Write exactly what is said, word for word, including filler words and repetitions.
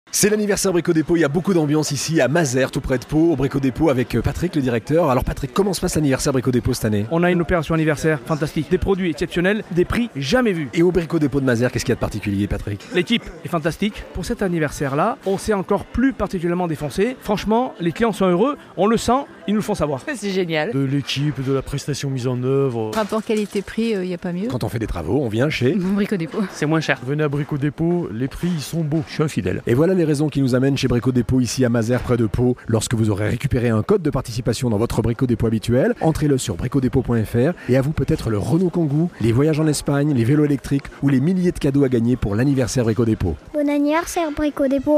C'est l'anniversaire Brico Dépôt, il y a beaucoup d'ambiance ici à Mazères, tout près de Pau, au Brico Dépôt avec Patrick, le directeur. Alors Patrick, comment se passe l'anniversaire Brico Dépôt cette année? On a une opération anniversaire fantastique, des produits exceptionnels, des prix jamais vus. Et au Brico Dépôt de Mazères, qu'est-ce qu'il y a de particulier, Patrick? L'équipe est fantastique. Pour cet anniversaire-là, on s'est encore plus particulièrement défoncé. Franchement, les clients sont heureux, on le sent, ils nous le font savoir. C'est génial. De l'équipe, de la prestation mise en œuvre. Rapport qualité-prix, il euh, n'y a pas mieux. Quand on fait des travaux, on vient chez Brico Dépôt. C'est moins cher. Venez à Brico Dépôt, les prix ils sont beaux. Je suis infidèle. Et voilà les raisons qui nous amènent chez Brico Dépôt ici à Mazères près de Pau. Lorsque vous aurez récupéré un code de participation dans votre Brico Dépôt habituel, entrez-le sur brico dépôt point f r et à vous peut-être le Renault Kangoo, les voyages en Espagne, les vélos électriques ou les milliers de cadeaux à gagner pour l'anniversaire Brico Dépôt. Bon anniversaire Brico Dépôt.